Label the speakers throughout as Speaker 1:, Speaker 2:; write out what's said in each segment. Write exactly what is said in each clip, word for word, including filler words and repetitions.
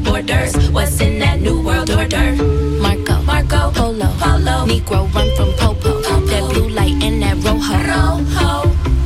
Speaker 1: borders. What's in that new world order? Marco, Marco, Polo, Polo, Negro run from Popo. Popo. That blue light and that rojo, rojo.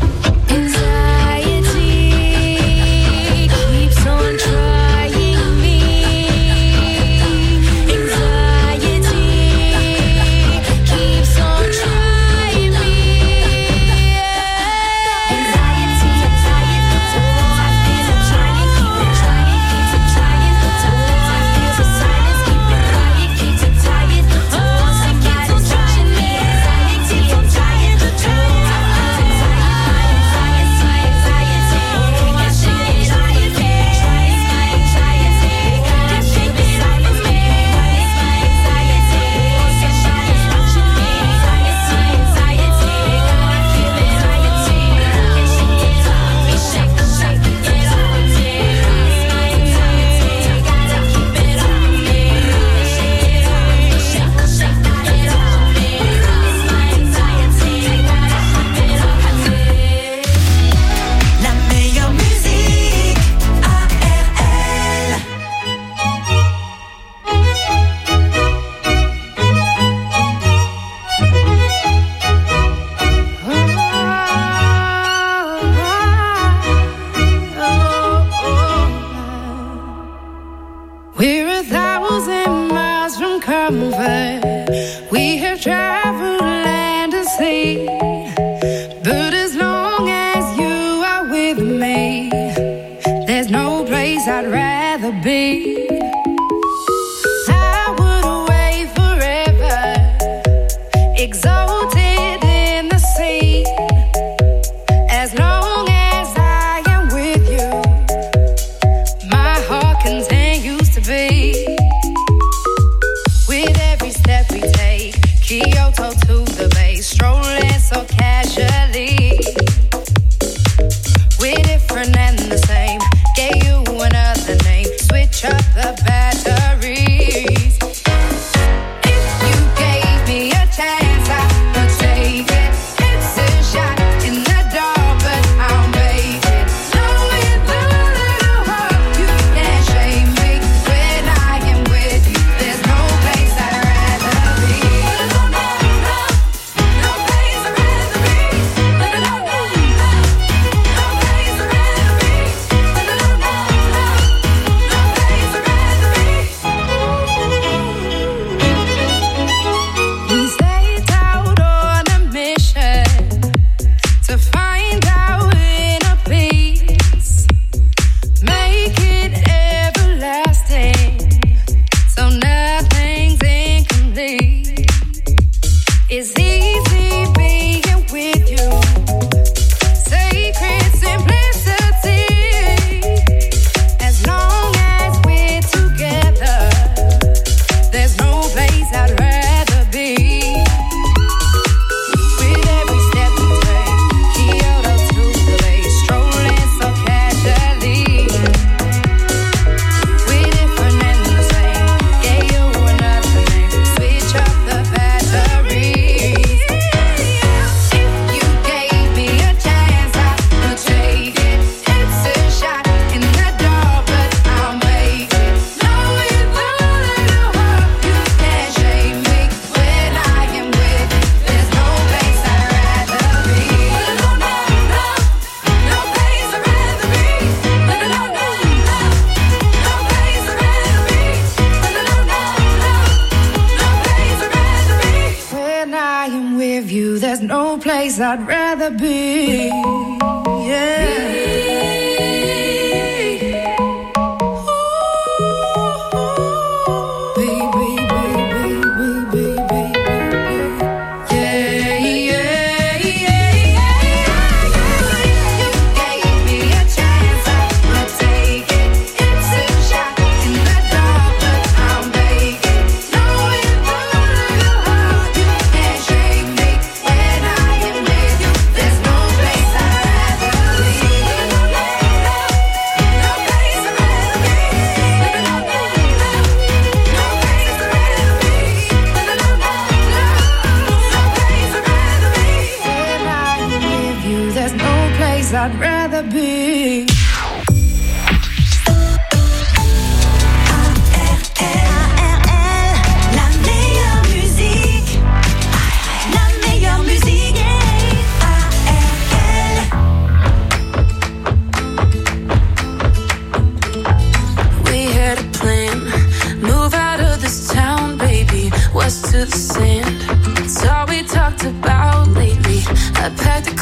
Speaker 2: I'd rather be, yeah. I'd rather be. I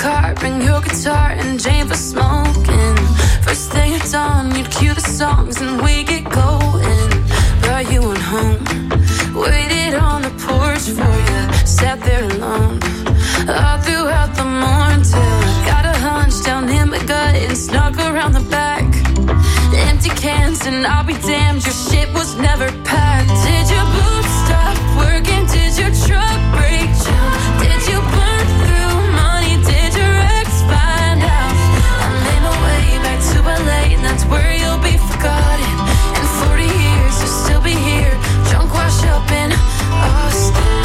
Speaker 3: car, bring your guitar and Jane for smoking. First thing at dawn, you'd cue the songs and we get going. Brought you on home, waited on the porch for you, sat there alone all throughout the morning till I got a hunch down in my gut and snuck around the back. Empty cans and I'll be damned, your shit was never packed. Did your boots stop working? Did your truck break down? Did you burn through money? Did your ex find out? I made my way back to L A and that's where you'll be forgotten. In forty years you'll still be here, drunk wash up in Austin.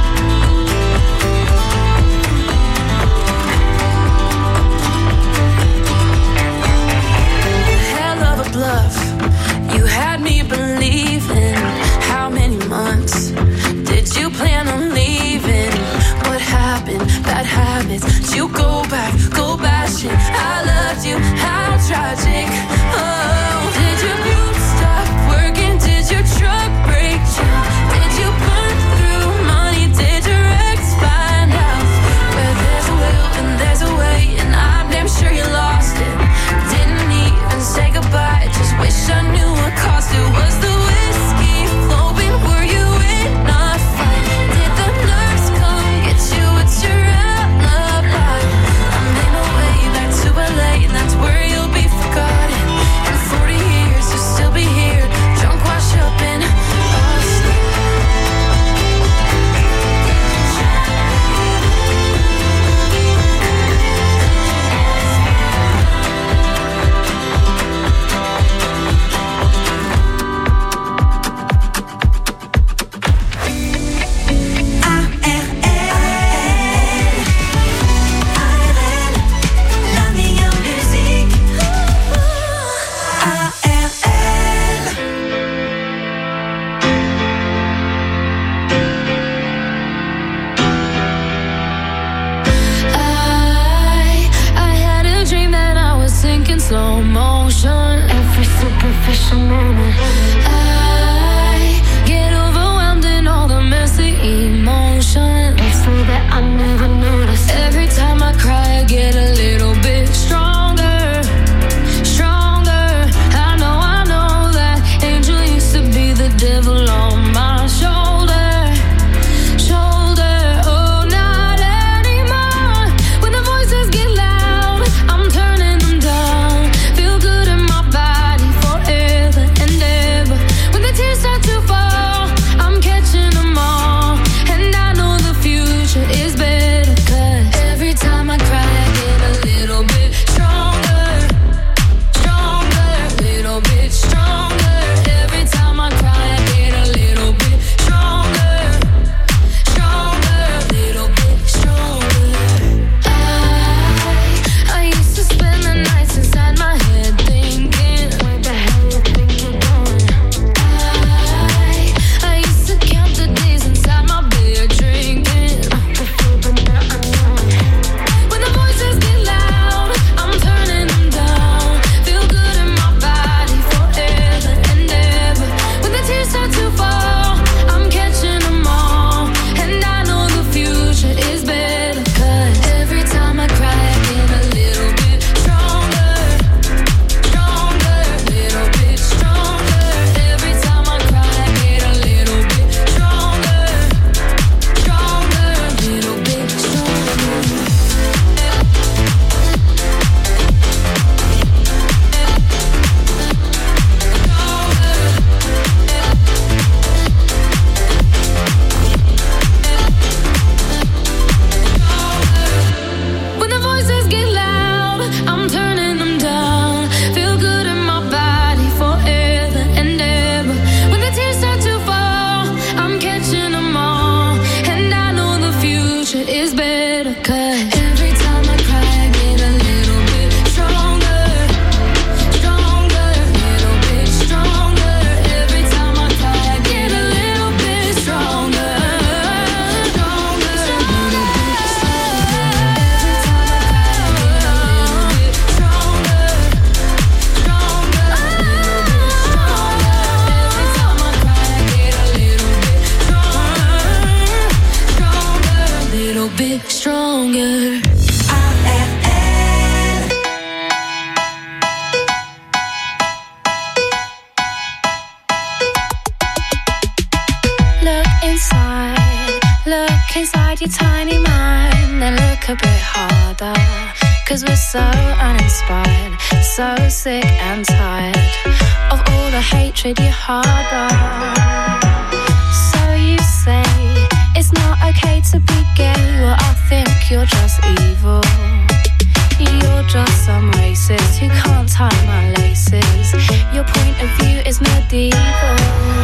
Speaker 3: Bluff. You had me believing. How many months did you plan on leaving? What happened? Bad habits. Did you go back? Go bashing. I loved you. How tragic. Oh, did your boots stop working? Did your truck break down? Did you burn through money? Did your ex find out? Where there's a will and there's a way, and I'm damn sure you lost it. Didn't even say goodbye. Just wish I knew what caused it. Was the whiskey flowing? Were you in a fight? Did the nurse come get you? It's your alibi. I made my way back to L A and that's where you'll be forgotten. In forty years you'll still be here, drunk wash up in Austin. Slow motion, every superficial moment. I get overwhelmed in all the messy emotions. It's so that I never notice. Every time I cry, I get a little bit stronger, stronger. I know, I know that angel used to be the devil on my shoulder, shoulder. Oh, not anymore. When the voices get loud, I'm turning them down. Stronger, little bit stronger. Every time I cry, I get a your tiny mind, then look a bit harder. Cause we're so uninspired, so sick and tired of all the hatred you harbor. So you say it's not okay to be gay, well I think you're just evil. You're just some racist who can't tie my laces. Your point of view is medieval.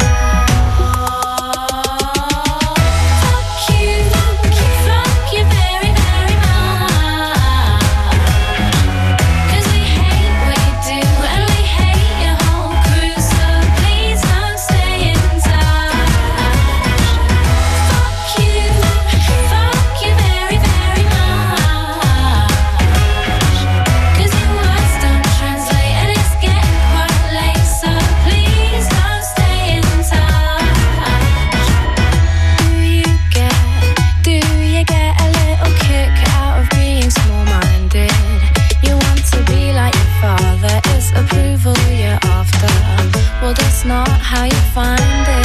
Speaker 3: Not how you find it.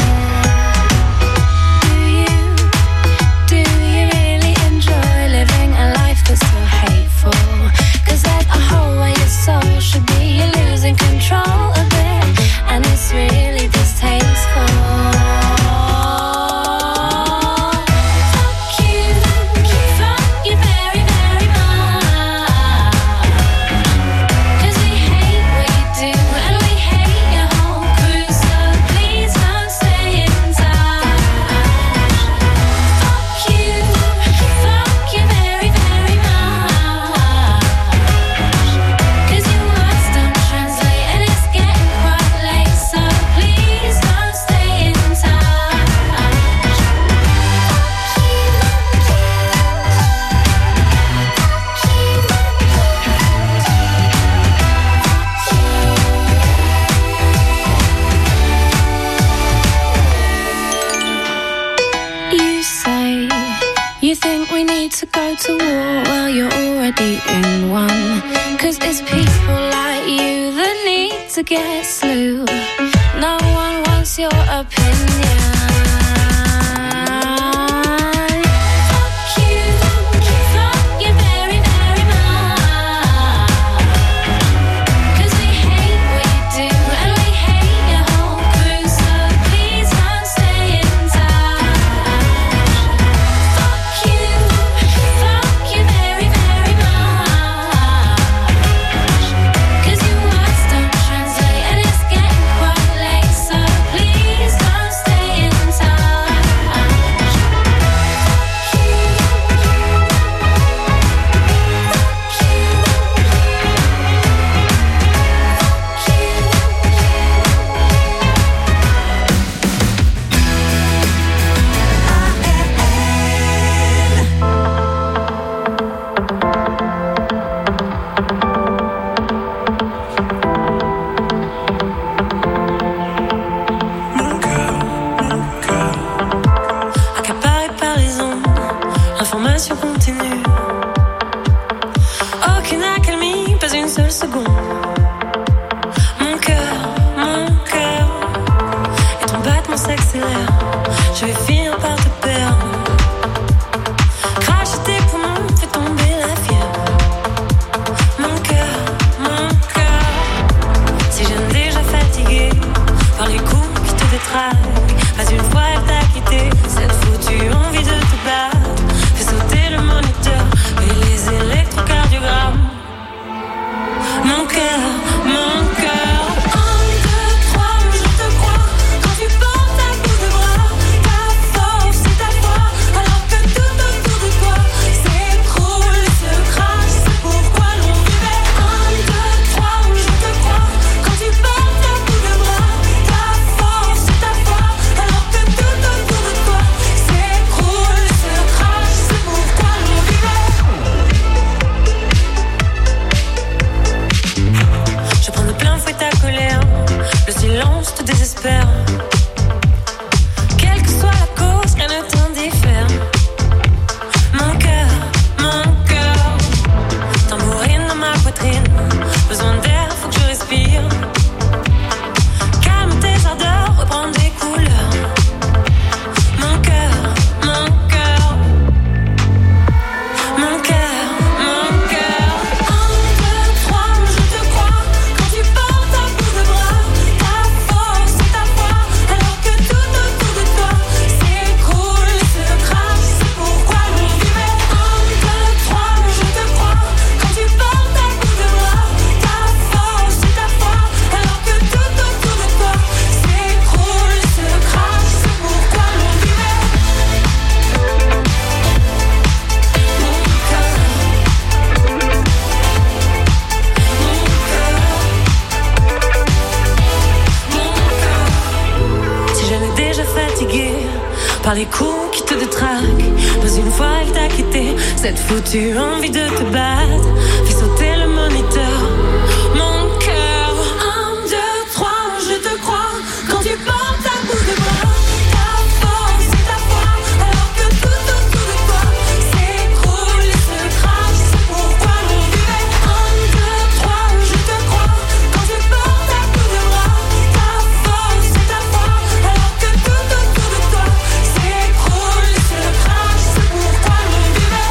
Speaker 3: Do you, do you really enjoy living a life that's so hateful? Cause there's a hole where your soul should be. You're losing control a bit, and it's really distasteful. Fuck you, fuck you very, very much. Cause we hate what you do, and we hate your whole crew. Please don't stay in touch. Fuck you, fuck you very, very much. Cause your words don't translate and it's getting quite late. So please don't stay in touch. Fuck you. You say you think we need to go to war. Well, you're already in one. Cause it's people like you that need to get slew. No one wants your opinion. Fuck you, fuck you very, very much. Cause we hate what you do, and we hate your whole crew. So please don't stay in touch. Fuck you, fuck you very, very much. Cause your words don't translate and it's getting quite late. So please don't stay in touch. Accaparé par les ondes, l'information continue. Aucune accalmie, pas une seule seconde. Mon cœur, mon cœur, et ton battement s'accélère. Je vais finir par te perdre. Cracher tes poumons, fais tomber la fièvre. Mon cœur, mon cœur, si j'aime déjà fatigué par les coups qui te détraquent. Pas une fois elle t'a quitté, cette foutue envie de te battre. Fais sauter le moniteur et les électrocardiogrammes. Mon cœur, mon cœur. Un, deux, trois, je te crois. Quand tu portes ta bout de bras, ta force et ta foi. Alors que tout autour de toi s'écroule et se crache. C'est pourquoi l'on vivait. Un, deux, trois, je te crois. Quand tu portes ta bout de bras, ta force et ta foi. par les coups qui te détraquent. Pas une fois elle t'a quitté, cette foutue envie de te battre fait sauter le moniteur. Mon cœur, un, deux, trois, je te crois quand tu portes à bout de bras. Ta force et ta foi, alors que tout autour de toi s'écroule et se crache. C'est pourquoi mon vivait. Un, deux, trois, je te crois quand tu portes à bout de bras. Ta force et ta foi, alors que tout autour de toi s'écroule et se crache. C'est pourquoi mon vivait.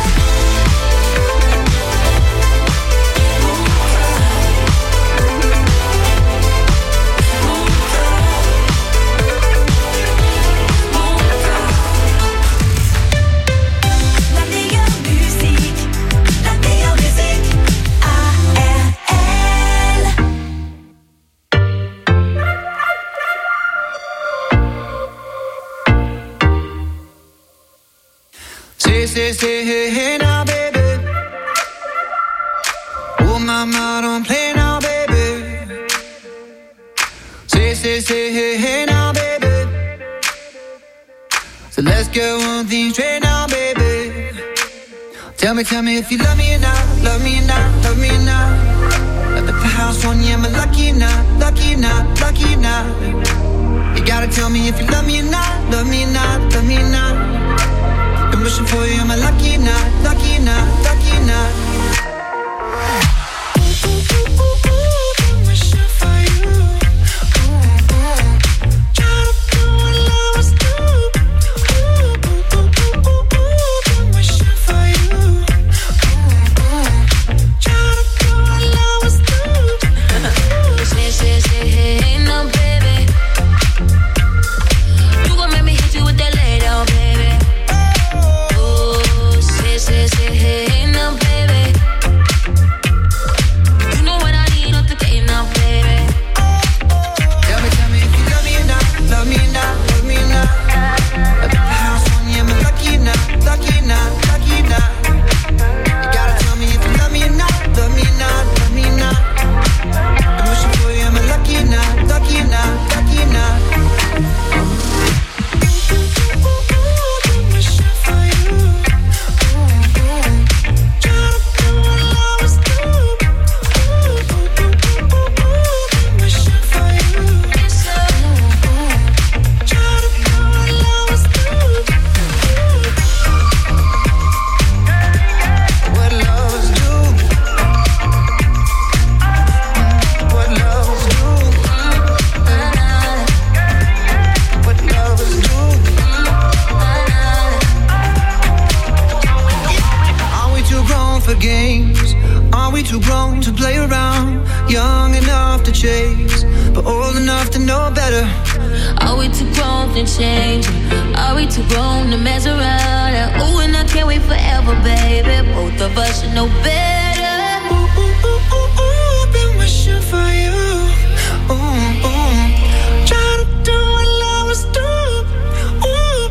Speaker 4: Say, say, say, hey, hey now, baby. Oh, mama, don't play now, baby. Say, say, say, hey, hey now, baby. So let's get one thing straight now, baby. Tell me, tell me if you love me or not, love me or not, love me or not. At the house on you, am I lucky or not, lucky or not, lucky or not? You gotta tell me if you love me or not, love me or not, love me or not. I'm wishing for you, am I lucky or not, lucky or not, lucky or not? Ooh, ooh, ooh, ooh, ooh, I'm wishing for you. Ooh, ooh. Try to do what lovers do. Ooh, ooh, ooh, ooh, ooh, ooh, I'm wishing for you. Ooh, ooh. Try to do what lovers do.
Speaker 1: Say, say, say, hey, hey, no, baby. You gon' make me hit you with that lay down, baby. Say, say, say, hey, now, baby. You know what I need, not the day now, baby.
Speaker 4: Tell me, tell me if you love me or not, love me or not, love me or not. At the house on you, am I lucky or not, lucky or not, lucky or not? You gotta tell me if you love me or not, love me or not, love me or not. I'm wishing for you, am I lucky or not, lucky or not, lucky or not? I'm wishing for you. Games, are we too grown to play around? Young enough to chase, but old enough to know better.
Speaker 1: Are we too grown to change? Are we too grown to mess around? Ooh, and I can't wait forever, baby. Both of us should know better.
Speaker 4: Ooh, ooh, ooh, ooh, ooh, I've been wishing for you. Ooh, ooh. Try to do what lovers do. Ooh.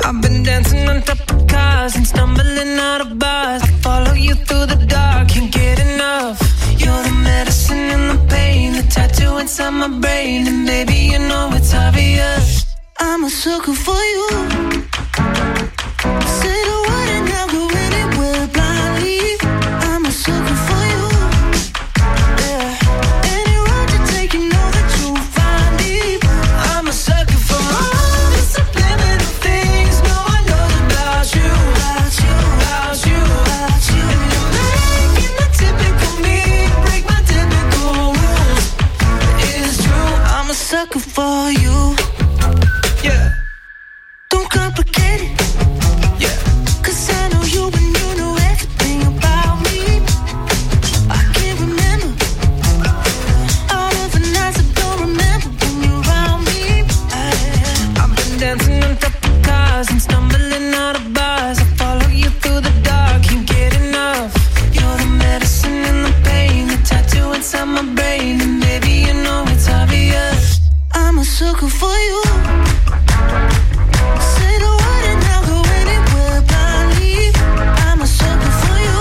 Speaker 5: I've been dancing on top of cars and stumbling out of bars. I follow you through the dark, can't get enough. You're the medicine and the pain, the tattoo inside my brain. And baby, you know it's obvious, I'm a sucker for you. Say the word and I'll go anywhere blindly. I'm a sucker for you. Yeah. Any road you take, you know that you'll find me. I'm a sucker for all the subliminal things no one knows about you. About you, about you, about you. And you're making the typical me break my typical rules. It's true, I'm a sucker for you. Yeah. Don't complicate it. Yeah. Cause I know you and you know everything about me. I can't remember all of the nights I don't remember when you're around me. I, I've been dancing on top of cars and stumbling out of bars. I follow you through the dark, can't get enough. You're the medicine and the pain, the tattoo inside my brain. And baby, you know it's obvious, I'm a sucker for you. Say the word and I'll go anywhere blindly. I'm a sucker for you.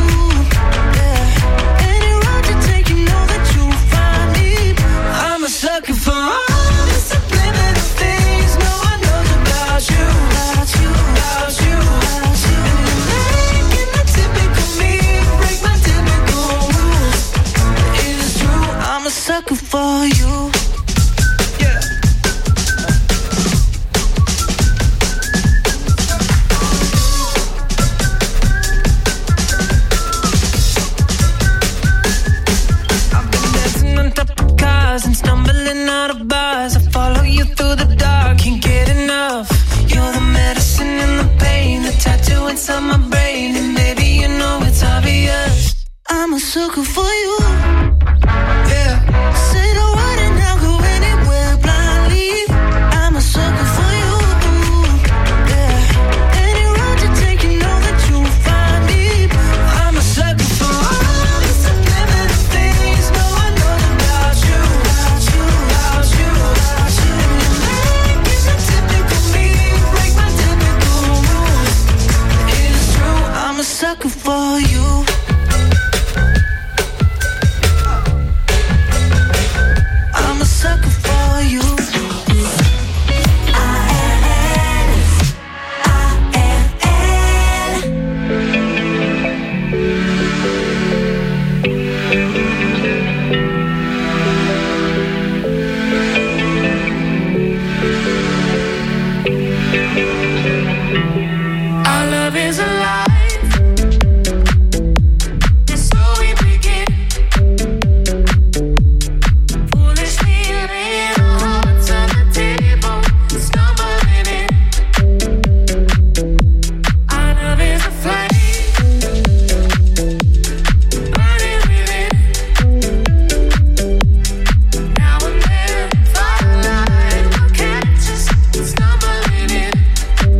Speaker 5: Yeah. Any road you take, you know that you'll find me. I'm a sucker for all the subliminal things no one knows about you. About you, about you, about you. And you're making the typical me break my typical rules. It's true, I'm a sucker for you. Yeah. I've been dancing on top of cars and stumbling out of bars. I follow you through the dark, can't get enough. You're the medicine and the pain, the tattoo inside my brain. And baby, you know it's obvious, I'm a sucker for you. Yeah. Say the word and I'll go anywhere blindly. I'm a sucker for you. Yeah. Any road you take, you know that you'll find me. I'm a sucker for all the subliminal things no one knows about you. About you, about you, about you. And you're making the typical me break my typical rules. It's true, I'm a sucker for you. I'm a sucker for you. Our love is alive. It's so we begin. Foolishly laying our hearts on the table, stumbling in. Our love is a flame, burning within. Now and then, firelight will catch us stumbling in.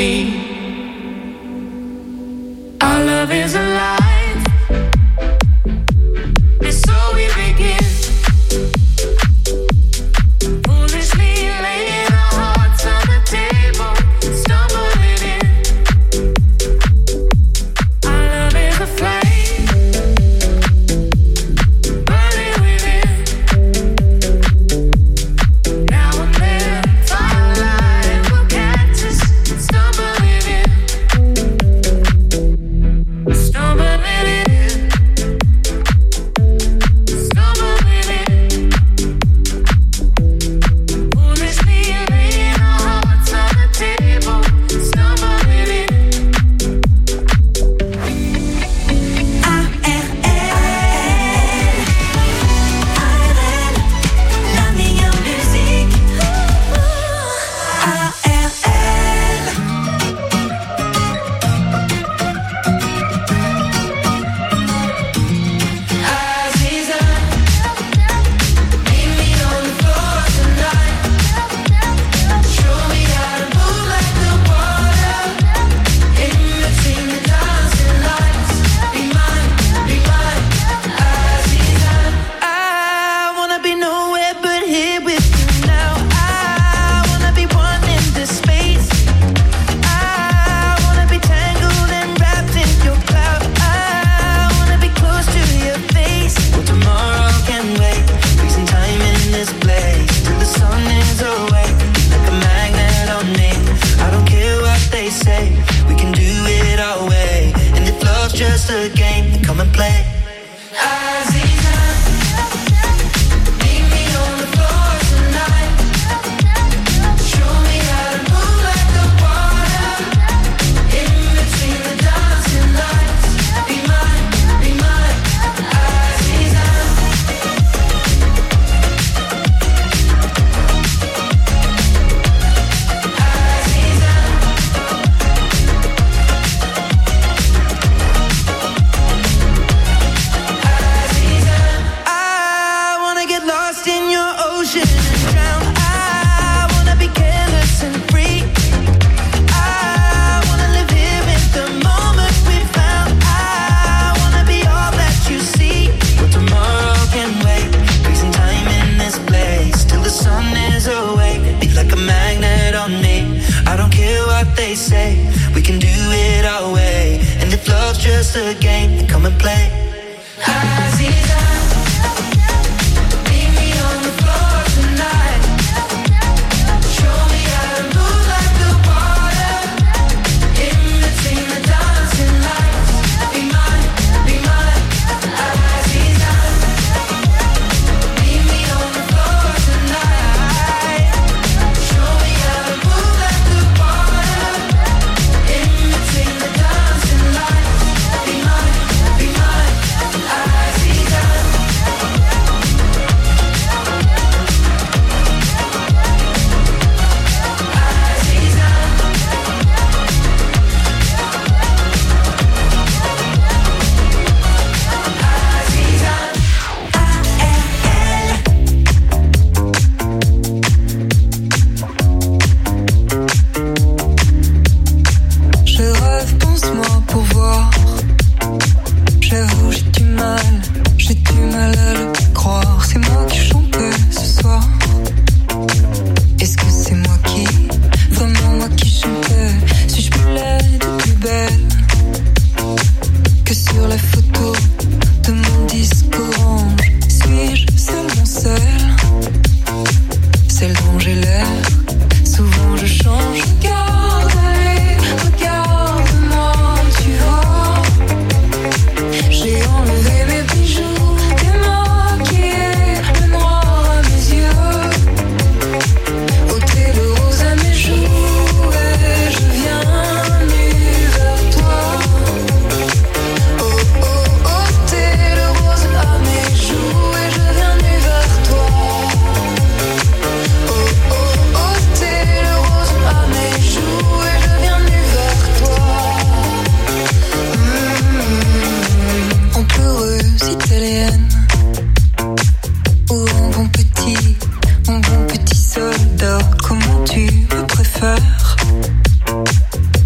Speaker 3: me. Our love is alive, and so we begin. Foolishly laying our hearts on the table, stumbling in. Our love is a flame, burning within. Now and then, firelight will catch us, stumbling in. Stumbling in, stumbling in. Foolishly laying our hearts on the table, stumbling in.
Speaker 5: A R L, A R L, la meilleure musique. A R L. Aziza, meet me on the floor tonight. Show me how to move like the water in between the dancing lights. Be mine, be mine, Aziza. I wanna be nowhere but here with you now. I wanna be one in this space. I wanna be tangled and wrapped in your cloud. I wanna be close to your face. Well, tomorrow can wait. Freezing time in this place till the sun is away. Like a magnet on me. I don't care what they say. We can do it our way. And if love's just a game, then come and play. Aziza, meet me on the floor tonight. Show me how to move like the water in between the dancing lights. Be mine, be mine, Aziza. Aziza. I wanna get lost in your ocean and drown. I wanna be careless and free. I wanna live here in the moment we found. I wanna be all that you see. But tomorrow can wait. Freezing time in this place till the sun is away. Be like a magnet on me. I don't care what they say. We can do it our way. And if love's just a game, then come and play. Aziza, meet me on the floor tonight. Show me how to move like the water in between the dancing lights. Be mine, be mine, Aziza. Meet me on the floor tonight. Show me how to move like the water in between the dancing lights. Be mine, be mine, Aziza.
Speaker 2: Je rêve, pense-moi pour voir. J'avoue, j'ai du mal, j'ai du mal à le croire. C'est moi qui chantais ce soir. Est-ce que c'est moi qui, vraiment moi qui chantais? Suis-je plus laide ou plus belle que sur la photo de mon disque orange? Suis-je seulement celle, celle dont j'ai l'air? Souvent je change, regarde, allez, regarde-moi, tu vois. J'ai enlevé mes bijoux, démaquillé le noir à mes yeux, ôté le rose à mes joues, et je viens nu vers toi. Oh oh, ôté le rose à mes joues, et je viens nu vers toi. Oh oh, ôté le rose à mes joues, et je viens nu vers toi. Mmh, en pleureuse italienne, ou en bon petit, en bon petit soldat, comment tu me préfères?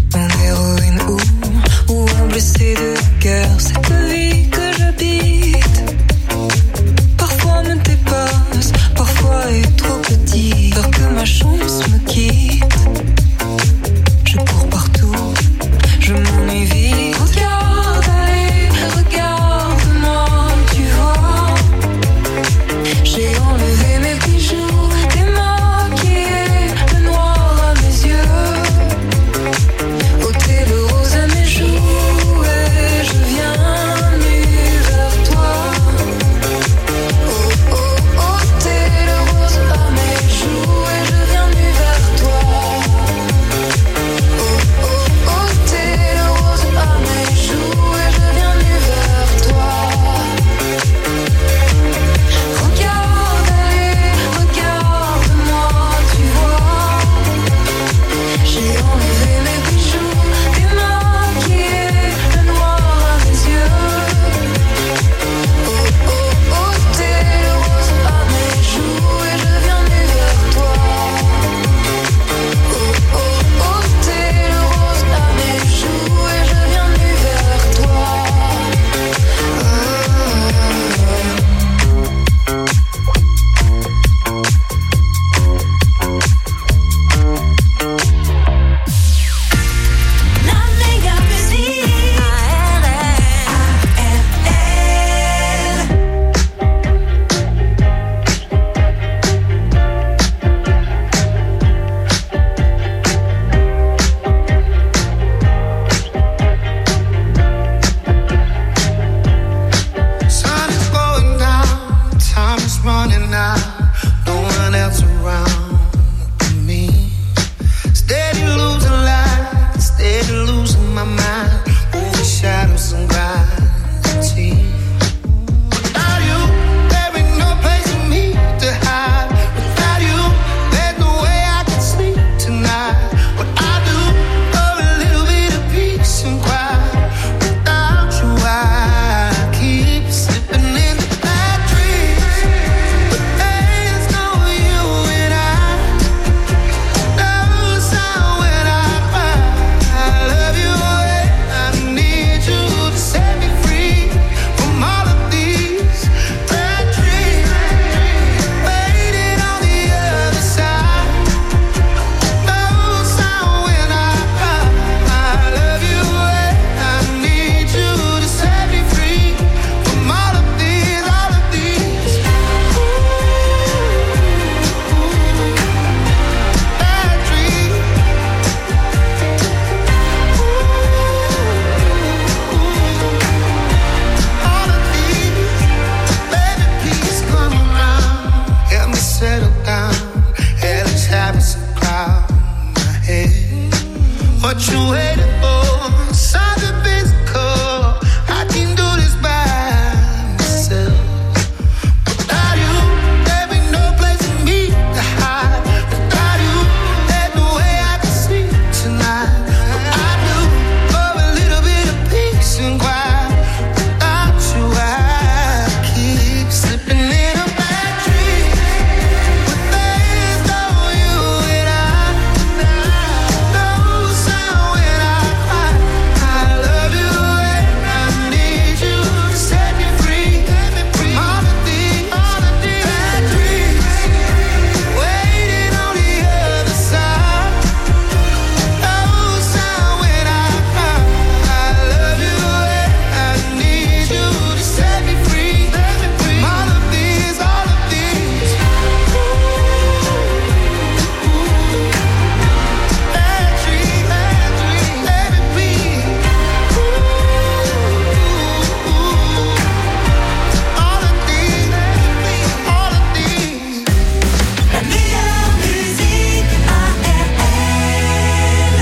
Speaker 4: what you waiting for? Something physical. I can do this by myself. Without you, there ain't no place for me to hide. Without you, there's no way I can sleep tonight. But I do for a little bit of peace and quiet. Without you, I keep slipping in a bad dream. But there's no you and I. No sound when I cry. I love you and I need you to set me free. From all of these, all of these bad dreams waiting on the other side. No sound when I cry. I love you and I need you to set me free. From all of these, all of these bad dreams, bad dreams. Let it be. All of these, all of these.
Speaker 5: La meilleure musique A R L.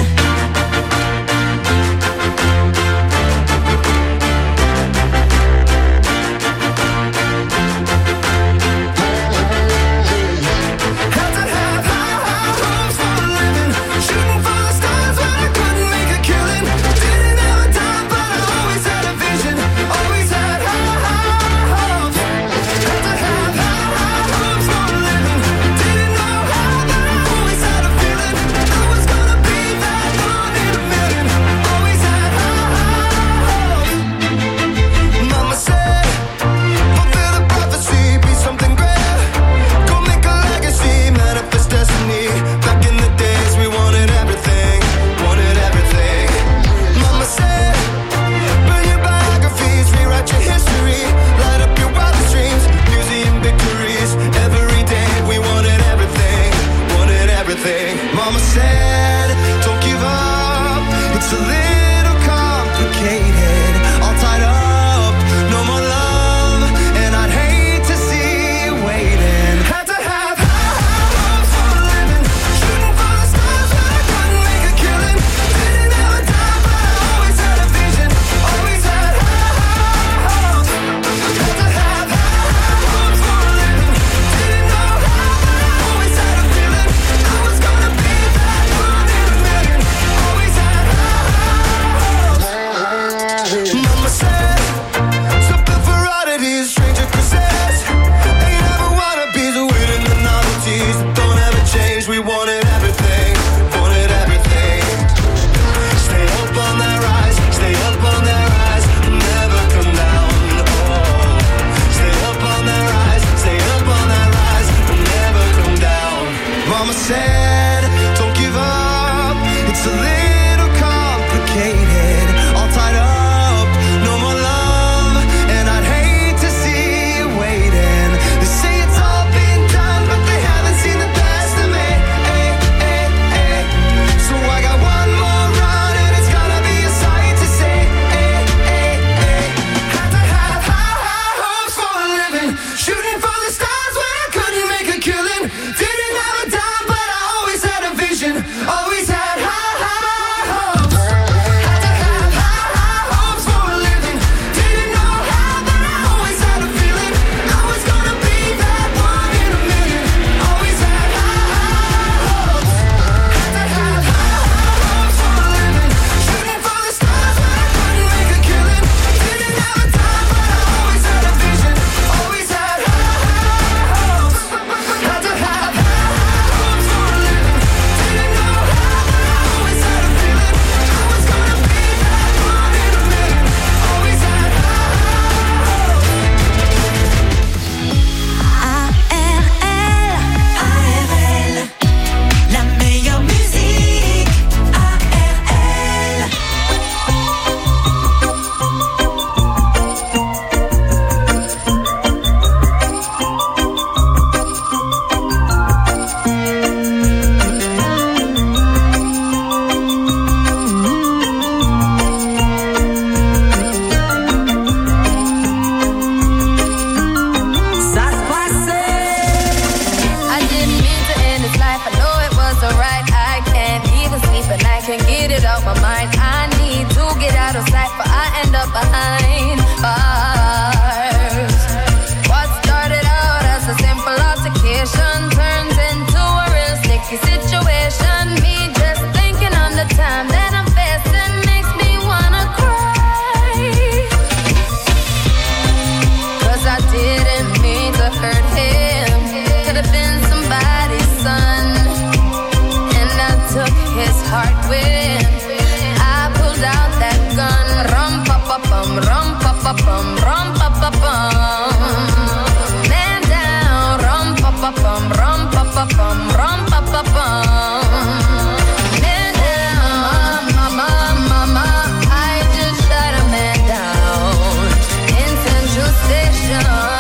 Speaker 4: Had to have high, high hopes for a living. Shooting for the stars when I couldn't make a killing. Didn't have a time, but I always had a vision. Always had high, high hopes. Had to have high, high hopes for a living. Didn't know how, but I always had a feeling. I was gonna be that one in a million. Always had high, high hopes. Mama said, fulfill the prophecy, be something great. Go make a legacy, manifest destiny. Back in the days we wanted everything, wanted everything. Mama said, burn your biographies, rewrite your history. Light up your wildest dreams, museum victories. Every day we wanted everything, wanted everything. Mama said, don't give up, it's a little complicated. All tied up, no more love, and I'd hate to see you waiting. Had to have high, high hopes for a living. Shooting for the stars when I couldn't make a killing. Didn't have a time, but I always had a vision. Always had high, high hopes. Had to have high, high hopes for a living. Didn't know how, but I always had a feeling. I was gonna be that one in a million. Always had high, high hopes.
Speaker 3: heart with. I pulled out that gun, rum pa pa bum, rum pa pa bum, rum pa pa bum. Man down, rum pa pa bum, rum pa pa bum, rum pa pa bum. Man down, mama, mama, I just shot a man down in Central Station.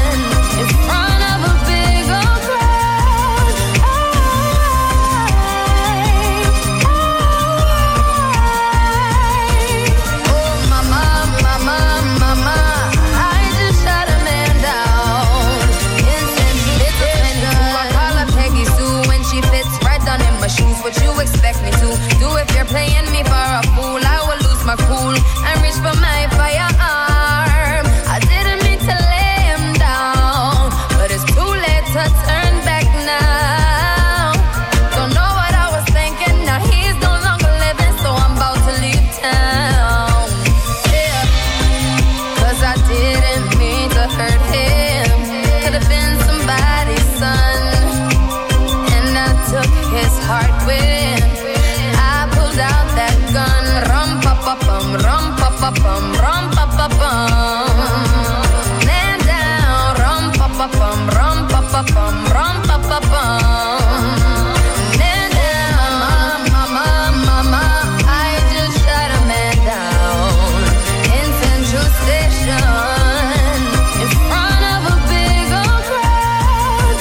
Speaker 3: What you expect me to do if you're playing me for a fool? I will lose my cool and reach for my firearm. I didn't mean to lay him down, but it's too late to turn back now. Don't know what I was thinking, now he's no longer living, so I'm about to leave town. Yeah, cause I didn't mean to hurt him. Could have been somebody's son, and I took his heart with. I pulled out that gun, rum pa pa bum, rum pa pa bum, rum pa pa bum. Man down, rum pa pa bum, rum pa pa bum, rum pa pa bum. Man down, mama, mama, I just shot a man down in Central Station in front of a big old crowd.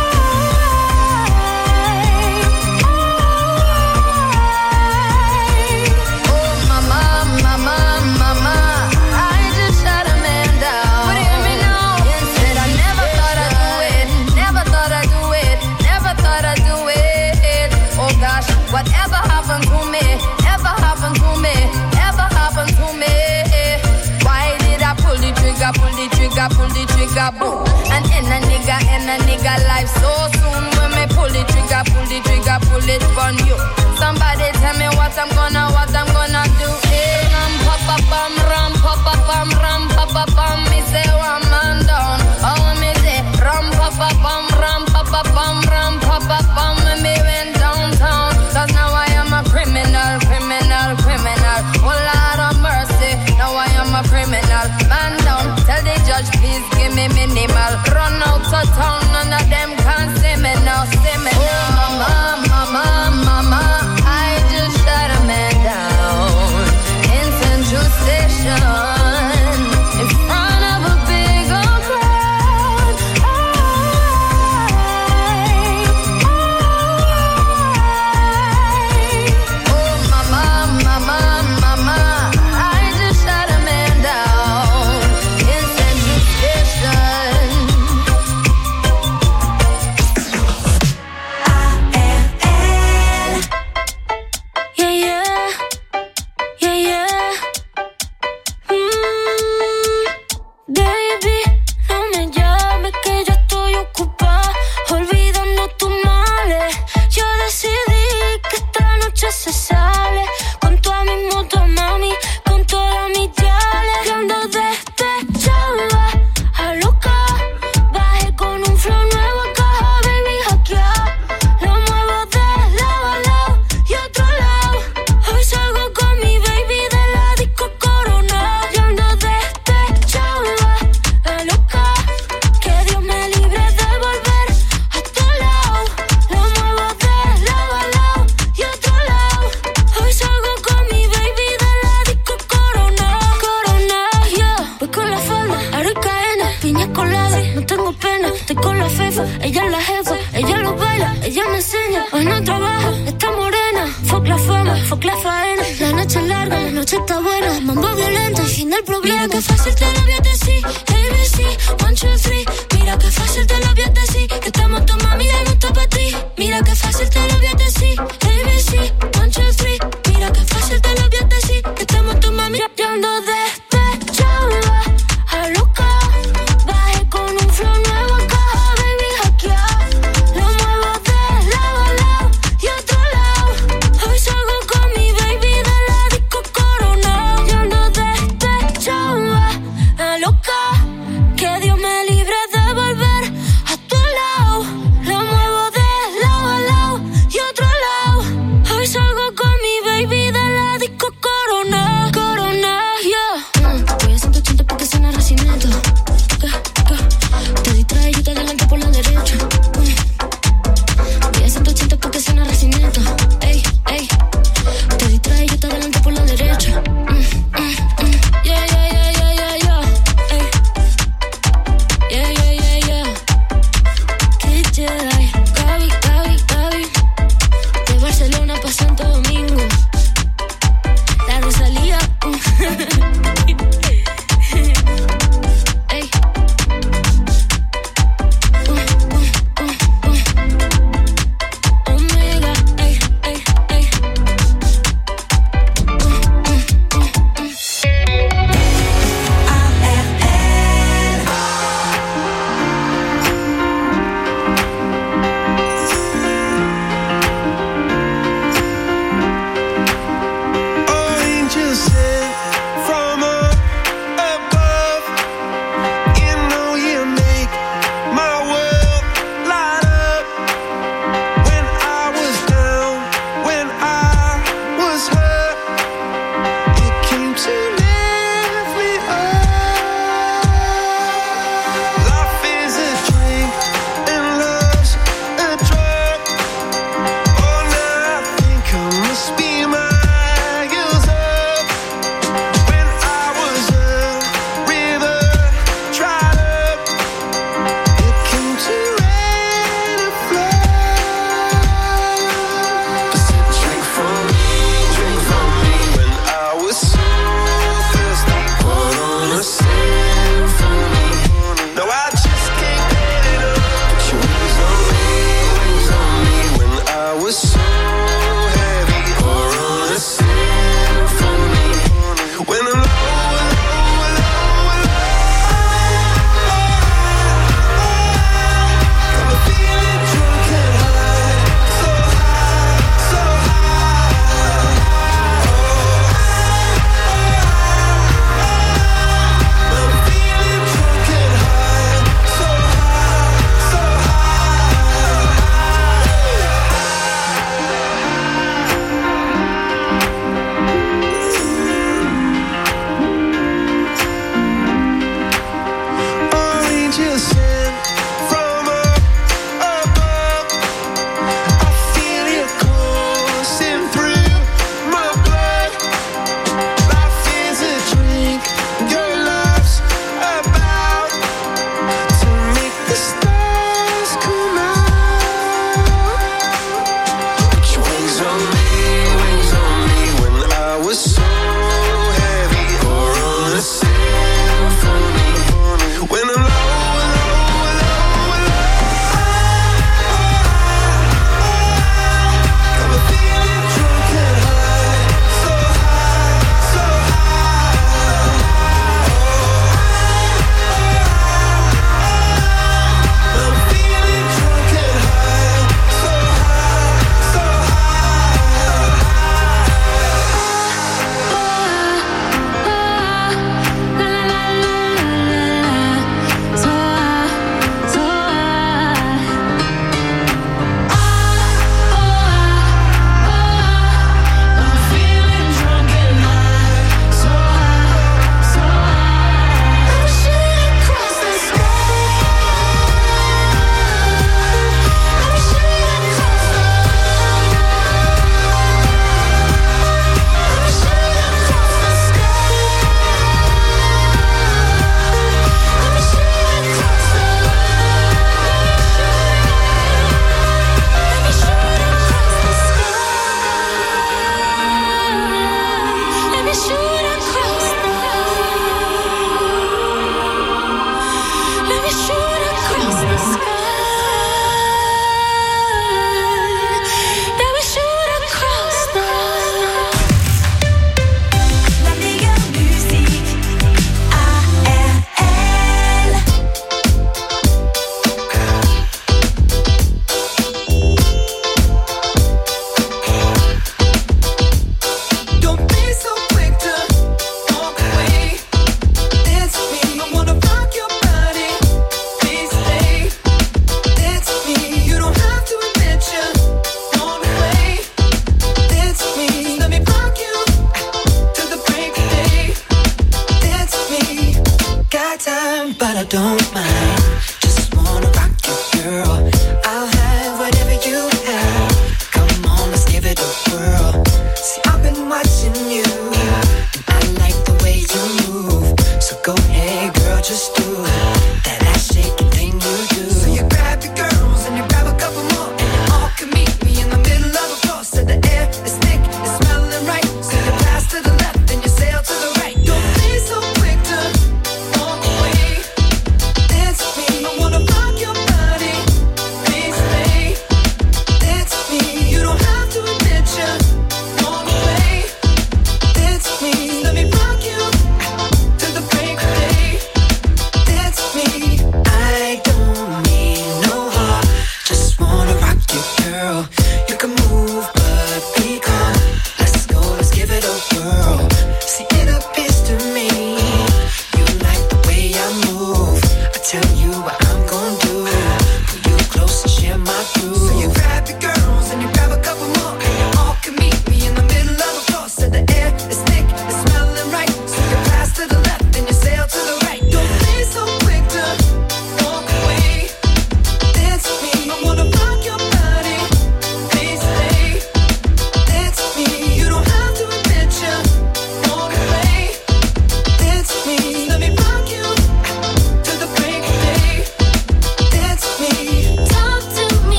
Speaker 3: Whatever happened to me, ever happened to me, ever happened to me. Why did I pull the trigger, pull the trigger, pull the trigger, boom? And in a nigga, in a nigga life so soon. When me pull the trigger, pull the trigger, pull it on you. Somebody tell me what I'm gonna, what I'm gonna do. Hey, ram pa pa bum, ram pa pa bum, ram pa pa bum. Me say one man down, oh me say ram pa pa bum, ram pa pa bum, ram pa pa bum. Me went downtown. Cause now I am a criminal, criminal, criminal. Oh Lord of mercy, now I am a criminal. Man down, tell the judge please give me minimal. Run out of town, none of them can see me now, see me now. Oh mama, mama, mama, I just shot a man down in Central Station in front of a big old crowd.
Speaker 6: fuck la faena. La noche es larga, la noche está buena. Mambo violento, el fin del problema. Mira que fácil te lo voy a decir. A B C, one, two, three. Mira que fácil te lo voy a decir. Que estamos tu mami y no está pa' ti. Mira que fácil te lo voy a decir. A B C, one, two, three. Mira que fácil te lo voy a decir. Que estamos tu mami y ando despechada, a loca. Bajé con un flow nuevo en caja, baby, hackeado. Lo muevo de lado a lado y otro lado. Hoy salgo con mi baby de la disco Corona. Yo ando despechada, a loca. Que Dios me libre de volver a tu lado. Santo Domingo. La Rosalía. Ey. Uh, uh, uh, uh. Omega, ey, ey, ey. Uh, uh, uh, uh.
Speaker 5: But I don't